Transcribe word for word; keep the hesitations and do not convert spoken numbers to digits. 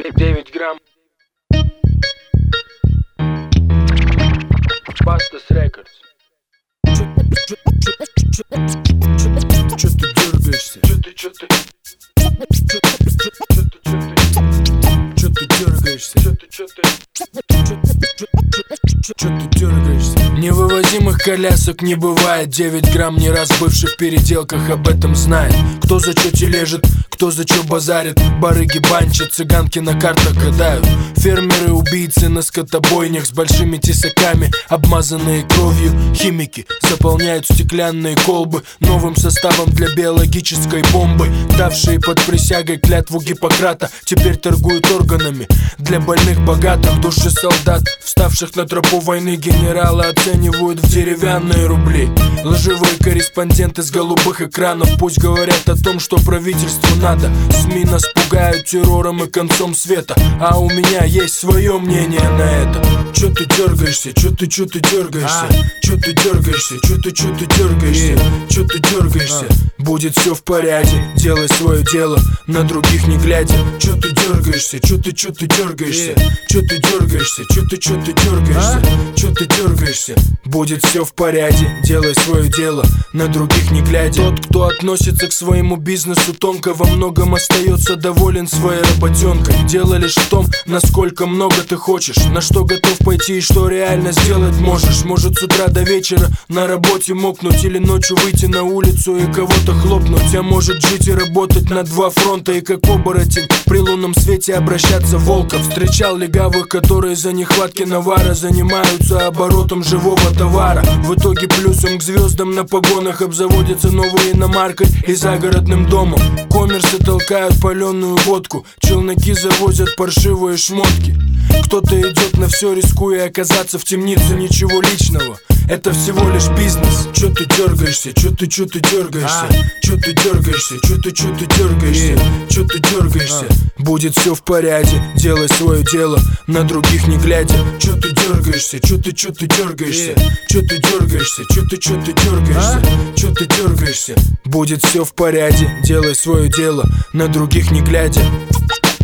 девять грамм. Бастас Рекордс. Чё ты дергаешься? Чё ты, чё ты? Чё ты, чё ты? Чё ты дергаешься? Чё ты, чё ты? Чё ты дергаешься? Невывозимых колясок не бывает. Девять грамм, не раз бывший в переделках, об этом знает. Кто за чё тележит, кто за чё базарит. Барыги банчат, цыганки на картах гадают. Фермеры, убийцы на скотобойнях с большими тесаками, обмазанные кровью. Химики заполняют стеклянные колбы новым составом для биологической бомбы. Давшие под присягой клятву Гиппократа теперь торгуют органами для больных богатых. Души солдат, вставших на тропу войны, генералы оценивают в деревянные рубли. Лживые корреспонденты с голубых экранов пусть говорят о том, что правительству надо. СМИ нас пугают террором и концом света, а у меня есть свое мнение на это. Чё ты дергаешься? Чё ты, чё ты дергаешься? Чё ты дергаешься? Чё ты, чё ты дергаешься? Чё ты дергаешься? Будет все в порядке, делай свое дело, на других не глядя. Чё ты дергаешься? Чё ты, чё ты дергаешься? Чё ты дергаешься? Чё ты, чё ты дергаешься? Чё ты дергаешься? Будет все в порядке, делай свое дело, на других не глядя. Тот, кто относится к своему бизнесу тонко, во многом остается доволен своей работенкой. Дело лишь в том, насколько много ты хочешь, на что готов пойти и что реально сделать можешь. Может, с утра до вечера на работе мокнуть, или ночью выйти на улицу и кого-то хлопнуть. А может, жить и работать на два фронта, и как оборотень при лунном свете обращаться в волка. Встречал легавых, которые за нехватки навара занимаются оборотом живого товара. В итоге плюсом к звездам на погонах обзаводятся новой иномаркой и загородным домом. Коммерсы толкают паленую водку, челноки завозят паршивые шмотки. Кто-то идет на все, рискуя оказаться в темнице. Ничего личного, это всего лишь бизнес. Чё ты дергаешься? Чё ты, чё ты дергаешься? Чё ты дергаешься? Чё ты, чё ты дергаешься? Чё ты дергаешься? Будет все в порядке, делай свое дело, на других не глядя. Чё ты дергаешься? Чё ты, чё ты дергаешься? Чё ты дергаешься? Чё ты, чё ты дергаешься? Чё ты дергаешься? Будет все в порядке, делай свое дело, на других не глядя.